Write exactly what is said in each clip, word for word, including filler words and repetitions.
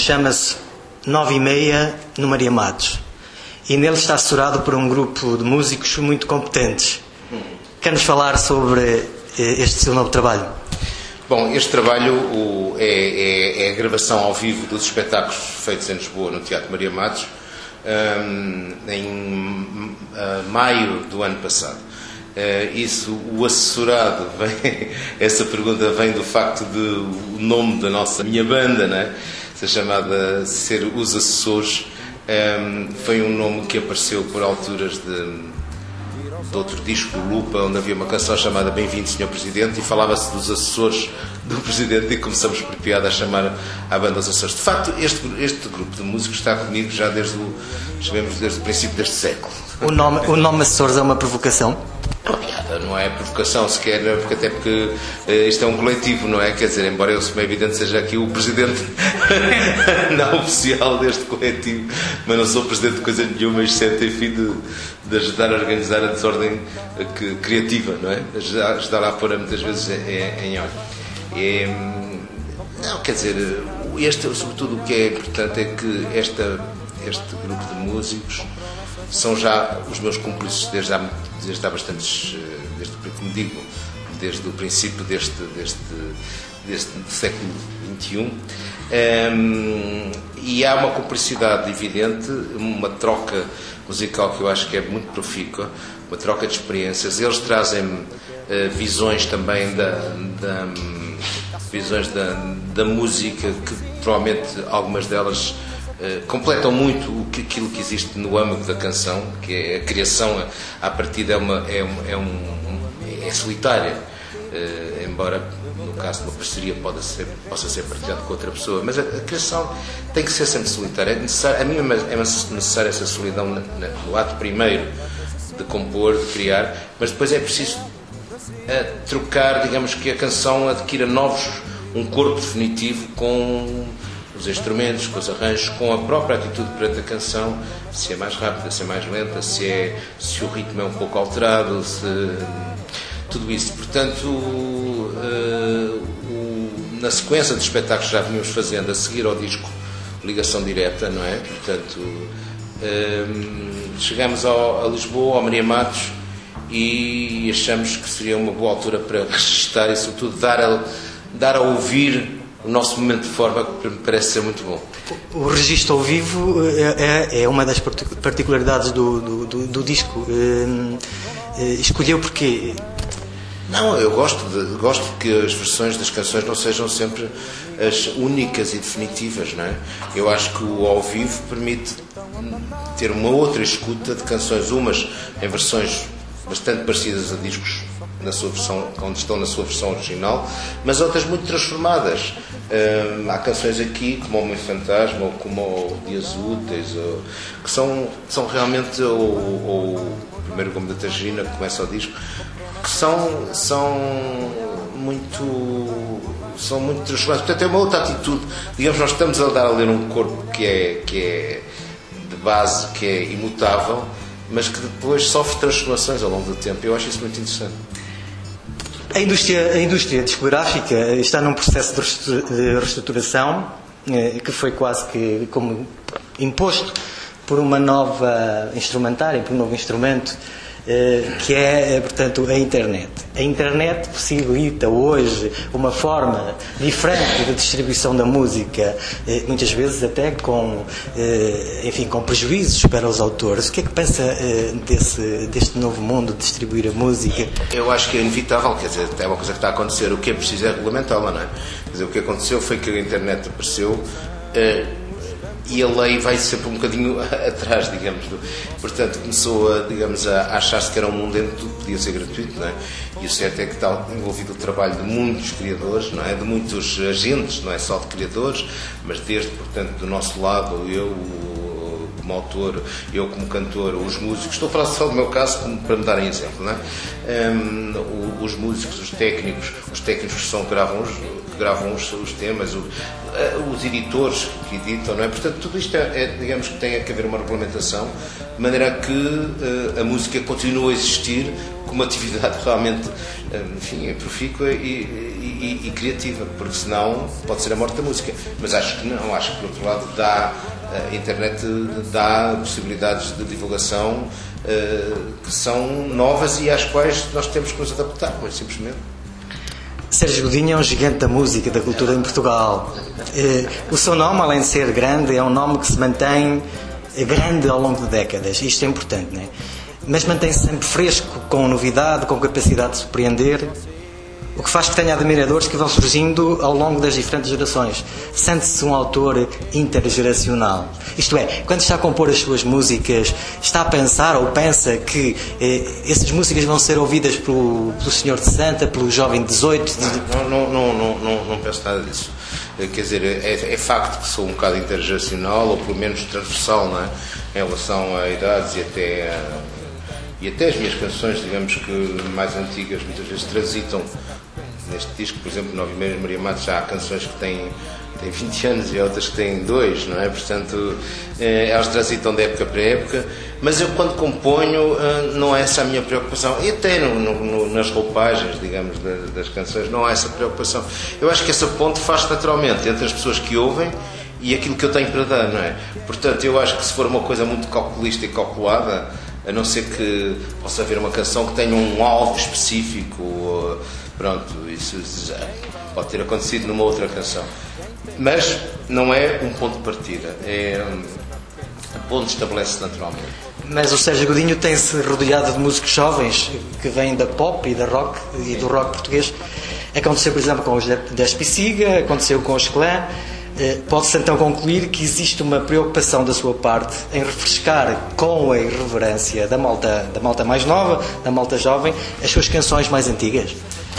chama-se Nove e Meia no Maria Matos e nele está assessorado por um grupo de músicos muito competentes. Quer-nos falar sobre este seu novo trabalho? Bom, este trabalho o, é, é, é a gravação ao vivo dos espetáculos feitos em Lisboa no Teatro Maria Matos um, em uh, maio do ano passado. Uh, isso, o assessorado, vem, essa pergunta vem do facto de o nome da nossa minha banda, né, ser chamada ser Os Assessores, um, foi um nome que apareceu por alturas de de outro disco do Lupa, onde havia uma canção chamada Bem-vindo, senhor Presidente, e falava-se dos assessores do Presidente, e começamos por piada a chamar a banda Os Assessores. De facto, este, este grupo de músicos está comigo já desde o, sabemos, desde o princípio deste século. O nome, o nome Assessores é uma provocação? Não, piada, não é provocação sequer, porque até porque uh, isto é um coletivo, não é? Quer dizer, embora eu, como é evidente, seja aqui o presidente não oficial deste coletivo, mas não sou presidente de coisa nenhuma, exceto, enfim, de, de ajudar a organizar a desordem que, criativa, não é? Ajudar, ajudar a pôr muitas vezes em, em ordem. E, não, quer dizer, este, sobretudo o que é importante é que esta, este grupo de músicos são já os meus cúmplices desde há, desde há bastantes, desde, como digo, desde o princípio deste, deste, deste século vinte e um. Um, e há uma cumplicidade evidente, uma troca musical que eu acho que é muito profícua, uma troca de experiências. Eles trazem-me uh, visões também da, da, um, visões da, da música, que provavelmente algumas delas Uh, completam muito o que, aquilo que existe no âmago da canção, que é a criação, à partida é, uma, é, um, é, um, é solitária, uh, embora no caso de uma parceria pode ser, possa ser partilhado com outra pessoa, mas a, a criação tem que ser sempre solitária. É necessário, a mim é necessária essa solidão na, na, no ato primeiro de compor, de criar, mas depois é preciso uh, trocar, digamos que a canção adquira novos, um corpo definitivo com os instrumentos, com os arranjos, com a própria atitude perante a canção, se é mais rápida, se é mais lenta, se, é, se o ritmo é um pouco alterado, se, tudo isso. Portanto, uh, o, na sequência de espetáculos que já vínhamos fazendo, a seguir ao disco Ligação Direta, não é? Portanto, uh, chegamos ao, a Lisboa, ao Maria Matos, e achamos que seria uma boa altura para registrar e, sobretudo, dar a, dar a ouvir o nosso momento de forma, que me parece ser muito bom. O registro ao vivo é, é uma das particularidades do, do, do, do disco. Escolheu porquê? Não, eu gosto, de, gosto que as versões das canções não sejam sempre as únicas e definitivas, não é? Eu acho que o ao vivo permite ter uma outra escuta de canções, umas em versões bastante parecidas a discos na sua versão, onde estão na sua versão original, mas outras muito transformadas. Hum, há canções aqui, como o Homem Fantasma, ou como o Dias Úteis, ou, que são, são realmente, ou, ou o primeiro Gomo da Targina, que começa o disco, que são, são muito são muito transformadas. Portanto, é uma outra atitude. Digamos, nós estamos a dar a ler um corpo que é, que é de base, que é imutável, mas que depois sofre transformações ao longo do tempo. Eu acho isso muito interessante. A indústria, a indústria discográfica está num processo de reestruturação que foi quase que como imposto por uma nova instrumentária, por um novo instrumento, que é, portanto, a internet. A internet possibilita hoje uma forma diferente de distribuição da música, muitas vezes até com, enfim, com prejuízos para os autores. O que é que pensa desse, deste novo mundo de distribuir a música? Eu acho que é inevitável, quer dizer, é uma coisa que está a acontecer. O que é preciso é regulamentá-la, não é? Quer dizer, o que aconteceu foi que a internet apareceu, e a lei vai sempre um bocadinho atrás, digamos. Portanto, começou a, digamos, a achar-se que era um mundo em que tudo podia ser gratuito, não é? E o certo é que está envolvido o trabalho de muitos criadores, não é? De muitos agentes, não é só de criadores, mas desde, portanto, do nosso lado, eu como autor, eu como cantor, os músicos, estou a falar só do meu caso para me darem exemplo, não é? Um, os músicos, os técnicos, os técnicos que, são, que gravam, os, que gravam os, os temas, o, os editores que editam, não é? Portanto, tudo isto é, é, digamos que tem que haver uma regulamentação, de maneira a que uh, a música continue a existir como atividade realmente, uh, enfim, é profícua e, e, e criativa, porque senão pode ser a morte da música. Mas acho que não, acho que por outro lado dá, a internet dá possibilidades de divulgação uh, que são novas e às quais nós temos que nos adaptar, mas simplesmente. Sérgio Godinho é um gigante da música e da cultura em Portugal. O seu nome, além de ser grande, é um nome que se mantém grande ao longo de décadas. Isto é importante, não é? Mas mantém-se sempre fresco, com novidade, com capacidade de surpreender, o que faz que tenha admiradores que vão surgindo ao longo das diferentes gerações. Sente-se um autor intergeracional. Isto é, quando está a compor as suas músicas, está a pensar ou pensa que eh, essas músicas vão ser ouvidas pelo, pelo senhor de Santa, pelo jovem de dezoito? Não, não, não, não, não, não penso nada disso. Quer dizer, é, é facto que sou um bocado intergeracional, ou pelo menos transversal, não é? Em relação a idades e até, a, e até as minhas canções, digamos que mais antigas, muitas vezes transitam. Neste disco, por exemplo, Nove e Meia Maria Matos, já há canções que têm, têm vinte anos e outras que têm dois, não é? Portanto, eh, elas transitam de época para época, mas eu quando componho eh, não é essa a minha preocupação, e até no, no, nas roupagens, digamos, das, das canções, não há essa preocupação. Eu acho que essa ponte faz naturalmente entre as pessoas que ouvem e aquilo que eu tenho para dar, não é? Portanto, eu acho que se for uma coisa muito calculista e calculada, a não ser que possa haver uma canção que tenha um alvo específico, ou, pronto, isso já pode ter acontecido numa outra canção. Mas não é um ponto de partida, é, a ponte estabelece naturalmente. Mas o Sérgio Godinho tem-se rodeado de músicos jovens que vêm da pop e da rock e do rock português. Aconteceu, por exemplo, com os da Espiciga, aconteceu com os Clã. Pode-se então concluir que existe uma preocupação da sua parte em refrescar com a irreverência da malta, da malta mais nova, da malta jovem, as suas canções mais antigas?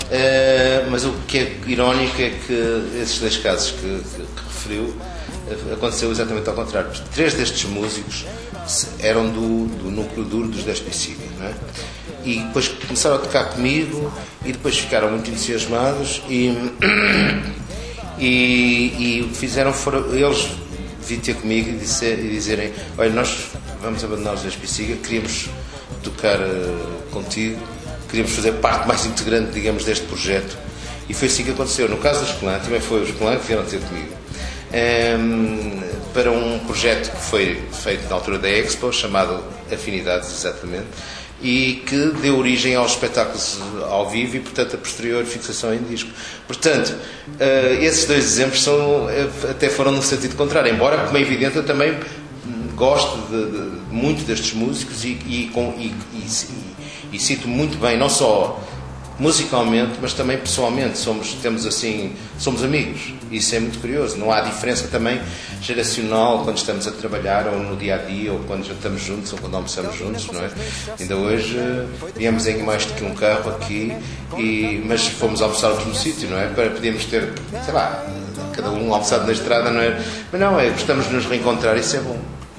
Uh, mas o que é irónico é que esses dois casos que, que, que referiu aconteceu exatamente ao contrário. Três destes músicos eram do, do núcleo duro dos dez Espiciga, não é? E depois começaram a tocar comigo e depois ficaram muito entusiasmados e... E, e fizeram, foram, eles vir ter comigo e, dizer, e dizerem: olha, nós vamos abandonar os Espiciga, queríamos tocar uh, contigo, queríamos fazer parte mais integrante, digamos, deste projeto. E foi assim que aconteceu. No caso dos Clã, também foi os Clã que vieram ter comigo um, para um projeto que foi feito na altura da Expo, chamado Afinidades, exatamente, e que deu origem aos espetáculos ao vivo e, portanto, a posterior fixação em disco. Portanto, uh, esses dois exemplos são, até foram no sentido contrário, embora, como é evidente, eu também gosto de, de, muito destes músicos e, e, com, e, e, e, e sinto muito bem, não só musicalmente, mas também pessoalmente. Somos, temos assim, somos amigos. Isso é muito curioso. Não há diferença também geracional quando estamos a trabalhar, ou no dia a dia, ou quando jantamos juntos, ou quando almoçamos juntos, não é? Ainda hoje viemos em mais do que um carro aqui, e, mas fomos almoçar no mesmo sítio, não é? Para podíamos ter, sei lá, cada um almoçado na estrada, não é? Mas não, é, gostamos de nos reencontrar, isso é bom.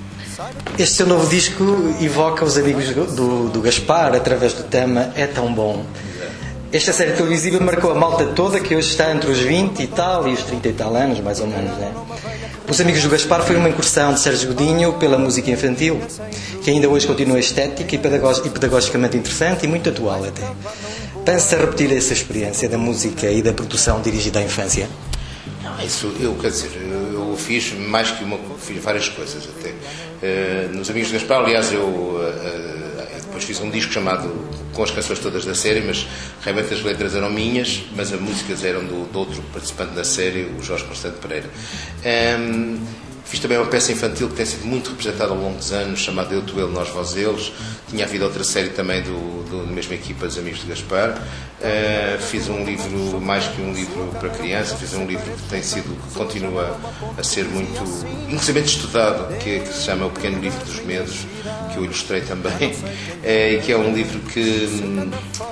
Este seu novo disco evoca os amigos do, do Gaspar através do tema É Tão Bom. Esta série televisiva marcou a malta toda que hoje está entre os vinte e tal e os trinta e tal anos, mais ou menos, né? Os Amigos do Gaspar foi uma incursão de Sérgio Godinho pela música infantil, que ainda hoje continua estética e pedagogicamente interessante e muito atual até. Pensa repetir essa experiência da música e da produção dirigida à infância? Não, isso, eu, quer dizer, eu fiz mais que uma, fiz várias coisas até. Uh, nos Amigos do Gaspar, aliás, eu... Uh, Depois fiz um disco chamado com as canções todas da série, mas realmente as letras eram minhas, mas as músicas eram do, do outro participante da série, o Jorge Constante Pereira. Um, fiz também uma peça infantil que tem sido muito representada ao longo dos anos, chamada Eu, Tu, Ele, Nós, Vós, Eles. Tinha havido outra série também do, do, da mesma equipa, dos Amigos de Gaspar. Uh, fiz um livro, mais que um livro para criança, fiz um livro que tem sido, que continua a ser muito, inclusive estudado, que, que se chama O Pequeno Livro dos Medos, que eu ilustrei também, uh, e que é um livro que hum,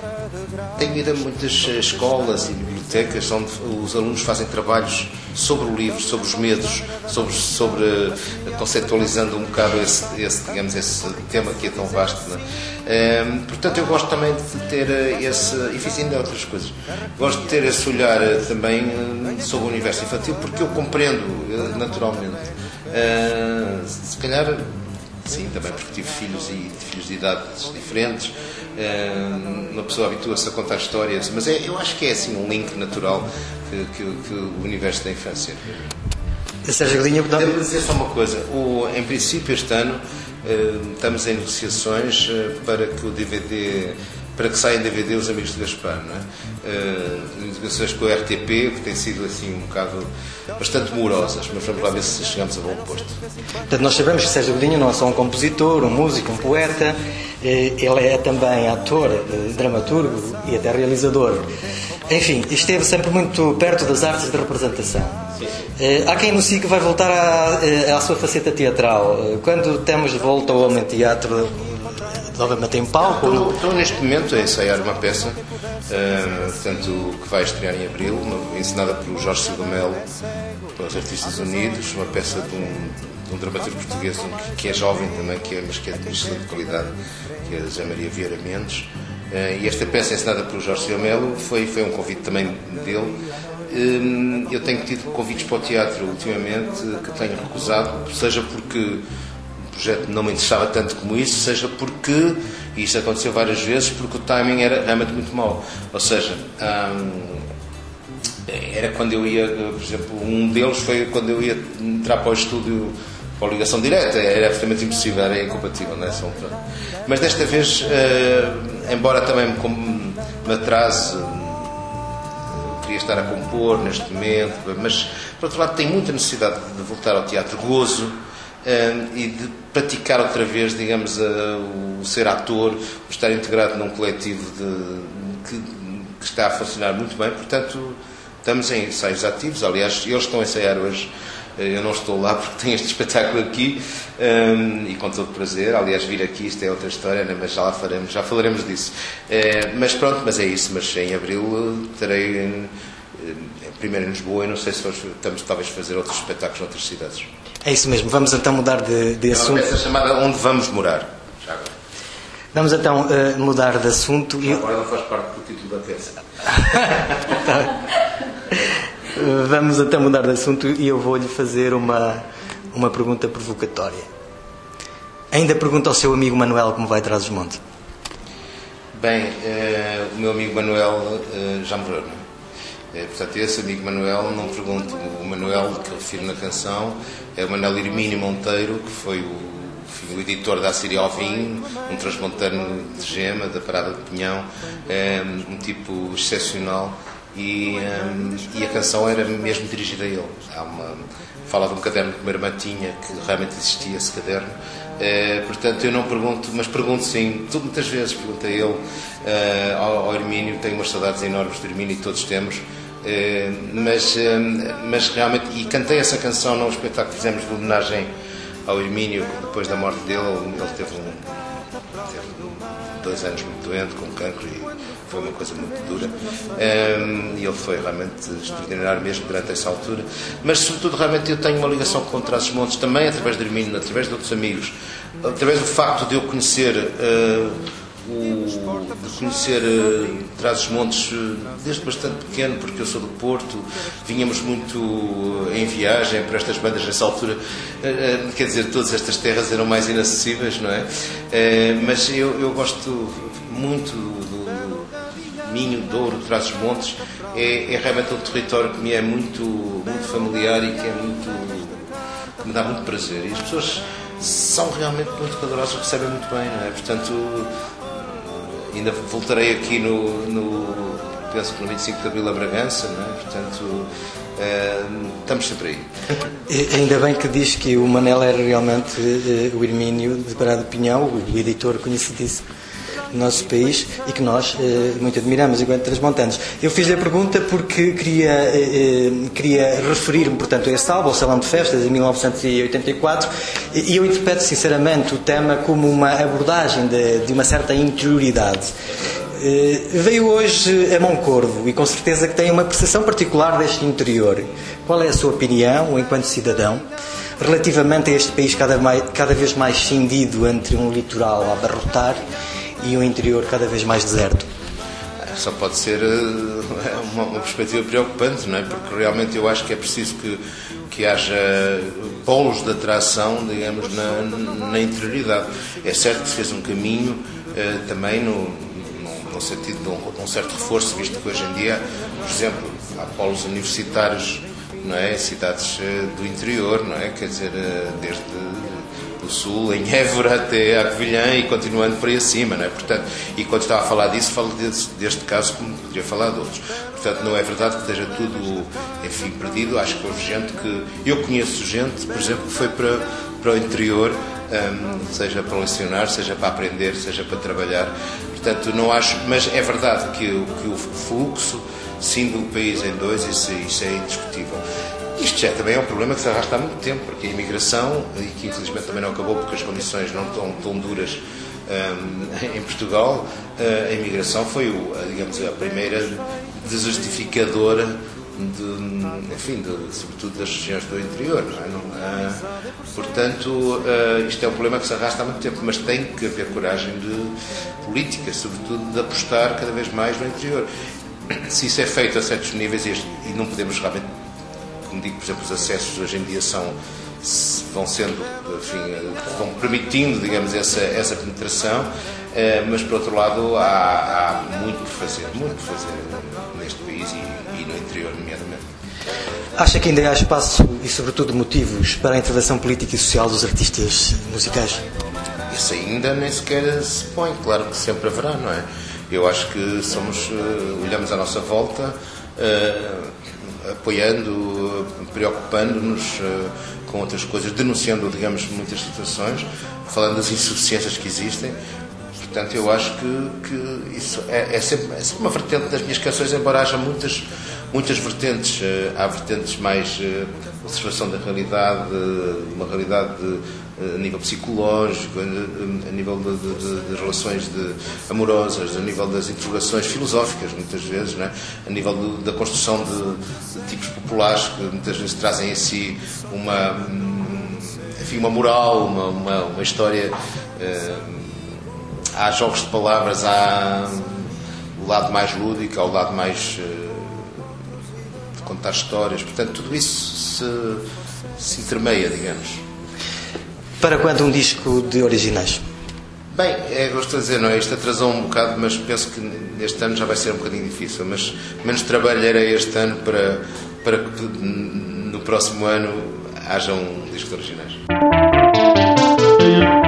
tem ido a muitas escolas e bibliotecas onde os alunos fazem trabalhos sobre o livro, sobre os medos, sobre, sobre conceptualizando um bocado esse, esse, digamos, esse tema que é tão vasto, não é? Um, portanto, eu gosto também de ter esse, e fiz ainda outras coisas, gosto de ter esse olhar também sobre o universo infantil, porque eu compreendo naturalmente. Uh, se calhar sim, também porque tive filhos e filhos de idades diferentes. Uma pessoa habitua-se a contar histórias, mas é, eu acho que é assim um link natural que, que, que o universo da infância. Sérgio Godinho, devo dizer só uma coisa. O, em princípio, este ano estamos em negociações para que o D V D, para que saia em D V D Os Amigos de Gaspar, não é? Negociações com o R T P, que têm sido assim um bocado bastante morosas, mas vamos lá ver se chegamos a bom posto. Portanto, nós sabemos que Sérgio Godinho não é só um compositor, um músico, um poeta, ele é também ator, dramaturgo e até realizador. Enfim, esteve sempre muito perto das artes de representação. Sim, sim. Há quem anuncie que vai voltar à, à sua faceta teatral. Quando temos de volta ao Homem Teatro, novamente em palco? Estou, estou neste momento a ensaiar uma peça, uh, portanto, que vai estrear em abril, uma, encenada pelo Jorge Silva Melo, pelos Artistas Unidos, uma peça de um, de um dramaturgo português um, que é jovem também, que é, mas que é de excelente qualidade, que é José Maria Vieira Mendes. Uh, e esta peça encenada pelo Jorge Silva Melo foi, foi um convite também dele. Uh, eu tenho tido convites para o teatro ultimamente que tenho recusado, seja porque o projeto não me interessava tanto como isso, seja porque, e isto aconteceu várias vezes, porque o timing era realmente muito mau. Ou seja, um, era quando eu ia, por exemplo, um deles foi quando eu ia entrar para o estúdio para a ligação direta, era absolutamente impossível, era incompatível, não é? Só um plano. Mas desta vez, uh, embora também me, me atrase, eu queria estar a compor neste momento, mas por outro lado tenho muita necessidade de voltar ao teatro, gozo, uh, e de praticar outra vez, digamos, uh, o ser ator, o estar integrado num coletivo de, que, que está a funcionar muito bem. Portanto, estamos em ensaios ativos. Aliás, eles estão a ensaiar hoje. Eu não estou lá porque tenho este espetáculo aqui, um, e com todo prazer. Aliás, vir aqui, isto é outra história, né? Mas já lá faremos, já falaremos disso. Uh, mas pronto, mas é isso. Mas em abril uh, terei, uh, primeiro em Lisboa, e não sei se estamos talvez a fazer outros espetáculos noutras cidades. É isso mesmo. Vamos então mudar de, de assunto. É uma peça chamada Onde Vamos Morar. Já agora. Vamos então uh, mudar de assunto. Já agora não faz parte do título da peça. Vamos então mudar de assunto e eu vou-lhe fazer uma, uma pergunta provocatória. Ainda pergunta ao seu amigo Manuel como vai Trás-os-Montes? Bem, uh, o meu amigo Manuel uh, já morreu, não é? Uh, portanto, esse amigo Manuel, não pergunto. O Manuel que eu refiro na canção é o Manuel Hermínio Monteiro, que foi o, enfim, o editor da Assíria ao Vinho, um transmontano de Gema, da Parada de Pinhão, um, um tipo excepcional. E, um, e a canção era mesmo dirigida a ele. Há uma, fala de um caderno que uma irmã tinha, que realmente existia esse caderno. Uh, portanto, eu não pergunto, mas pergunto sim, muitas vezes pergunto a ele, uh, ao, ao Hermínio. Tenho umas saudades enormes do Hermínio, todos temos. Uh, mas, uh, mas realmente, e cantei essa canção num espetáculo que fizemos de homenagem ao Hermínio depois da morte dele. Ele teve, um, teve dois anos muito doente, com cancro, e foi uma coisa muito dura, um, e ele foi realmente extraordinário mesmo durante essa altura. Mas sobretudo realmente eu tenho uma ligação com Trás-os-Montes também através de Hermínio, através de outros amigos, através do facto de eu conhecer uh, o, de conhecer uh, Trás-os-Montes uh, desde bastante pequeno, porque eu sou do Porto. Vinhamos muito uh, em viagem para estas bandas nessa altura, uh, uh, quer dizer, todas estas terras eram mais inacessíveis, não é? Uh, mas eu, eu gosto muito do Minho, Douro, Trás-os-Montes. É, é realmente um território que me é muito, muito familiar e que é muito, que me dá muito prazer, e as pessoas são realmente muito calorosas, recebem muito bem, não é? Portanto, ainda voltarei aqui no, no penso que no vinte e cinco de Abril a Bragança, não é? Portanto, é, estamos sempre aí. Ainda bem que diz que o Manel era realmente uh, o Hermínio de Parada de Pinhão, o editor conhecidíssimo do nosso país, e que nós uh, muito admiramos enquanto transmontanos. Eu fiz-lhe a pergunta porque queria, uh, queria referir-me, portanto, a esse álbum, o Salão de Festas, em mil novecentos e oitenta e quatro, e eu interpreto sinceramente o tema como uma abordagem de, de uma certa interioridade. Uh, veio hoje a Moncorvo e com certeza que tem uma percepção particular deste interior. Qual é a sua opinião, enquanto cidadão, relativamente a este país cada, mais, cada vez mais cindido entre um litoral a abarrotar e um interior cada vez mais deserto? só pode ser uma, uma perspectiva preocupante, não é? Porque realmente eu acho que é preciso que, que haja polos de atração, digamos, na, na interioridade. É certo que se fez um caminho eh, também no, no, no sentido de um, de um certo reforço, visto que hoje em dia, por exemplo, há polos universitários, não é? Cidades eh, do interior, não é? Quer dizer, eh, desde do sul, em Évora até a Covilhã e continuando por aí acima, não é? Portanto, e quando estava a falar disso, falo desse, deste caso como poderia falar de outros. Portanto, não é verdade que esteja tudo, enfim, perdido. Acho que houve gente que... Eu conheço gente, por exemplo, que foi para, para o interior, um, seja para lecionar, seja para aprender, seja para trabalhar. Portanto, não acho... Mas é verdade que, que o fluxo, sim, do país em dois, isso, isso é indiscutível. Isto já também é um problema que se arrasta há muito tempo, porque a imigração, e que infelizmente também não acabou porque as condições não estão tão duras um, em Portugal, a imigração foi, o, a, digamos, a primeira desertificadora, de, enfim, de, sobretudo das regiões do interior. Não é? Não, uh, portanto, uh, isto é um problema que se arrasta há muito tempo, mas tem que haver coragem de política, sobretudo de apostar cada vez mais no interior. Se isso é feito a certos níveis, e, e não podemos realmente... Como digo, por exemplo, os acessos hoje em dia são, vão sendo, enfim, vão permitindo, digamos, essa, essa penetração, mas, por outro lado, há, há muito por fazer, muito por fazer neste país e, e no interior, nomeadamente. Acha que ainda há espaço e, sobretudo, motivos para a intervenção política e social dos artistas musicais? Isso ainda nem sequer se põe, claro que sempre haverá, não é? Eu acho que somos, olhamos à nossa volta, apoiando, preocupando-nos uh, com outras coisas, denunciando, digamos, muitas situações, falando das insuficiências que existem. Portanto, eu acho que, que isso é, é, sempre, é sempre uma vertente das minhas canções, embora haja muitas, muitas vertentes. Uh, há vertentes mais uh, observação da realidade, uh, uma realidade de, uh, a nível psicológico, uh, a nível de, de, de, de relações de, amorosas, a nível das interrogações filosóficas, muitas vezes, não é? A nível de, da construção de, de tipos populares que muitas vezes trazem em si uma, enfim, uma moral, uma, uma, uma história. Uh, há jogos de palavras, há o lado mais lúdico, há o lado mais uh, de contar histórias. Portanto, tudo isso se, se intermeia, digamos. Para quando um disco de originais? Bem, é, gosto de dizer, não é? Isto atrasou um bocado, mas penso que este ano já vai ser um bocadinho difícil. Mas menos trabalho era este ano para, para que no próximo ano haja um disco de originais.